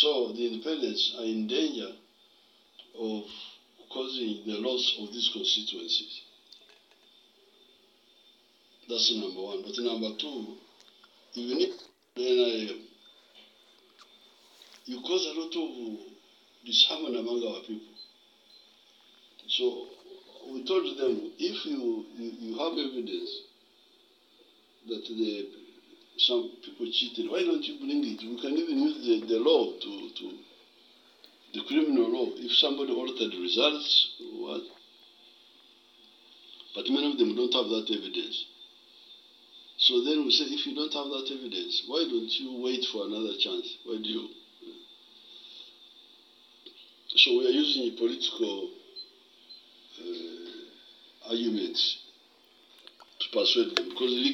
So the independents are in danger of causing the loss of these constituencies. That's number one. But number two, even if the NIM, you cause a lot of disharmony among our people. So we told them, if you have evidence that some people cheated, why don't you bring it? We can even use the law to the criminal law. If somebody altered the results, what? But many of them don't have that evidence. So then we say, if you don't have that evidence, why don't you wait for another chance? Why do you? So we are using political arguments to persuade them, because